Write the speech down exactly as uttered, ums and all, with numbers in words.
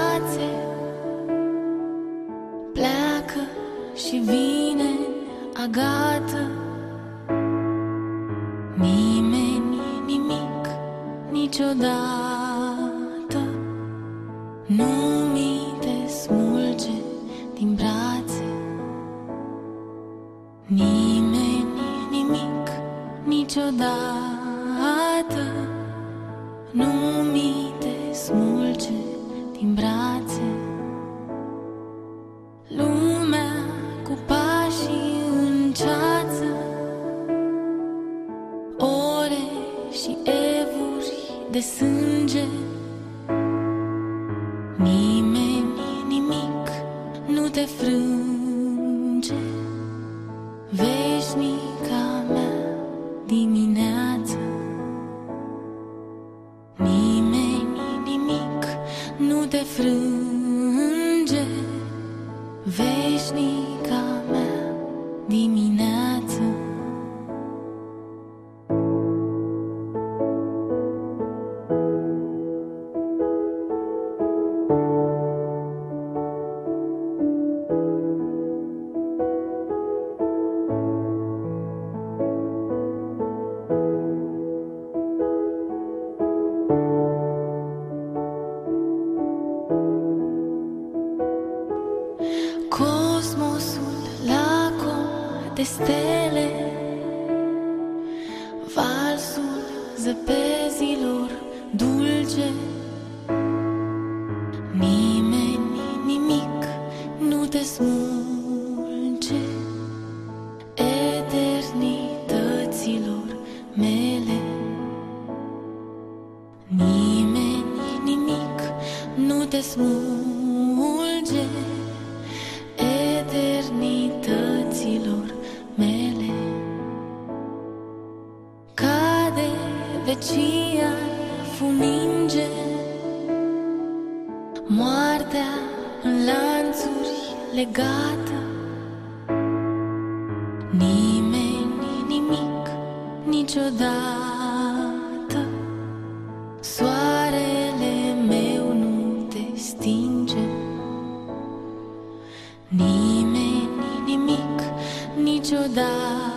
brațe, pleacă și vine Agata. Nimeni nimic niciodată nu mi te smulge din brațe. Nimeni nimic niciodată nu mi te smulge din brațe. Lumea cu pașii în ceață, ore și evuri de sânge. Nimeni nimic nu te frânge. Veșnica mea dimineață. Nimeni nimic nu te frânge. Veșnica mea dimineață. Cosmosul lacom de stele, valsul zăpezilor dulce. Nimeni nimic nu te smulge eternităților mele. Nimeni nimic nu te smulge eternităților mele. Cade vecia funinge, moartea în lanțuri legată. Nimeni nimic niciodată. Soarele meu nu te stinge. Nimeni nimic niciodată.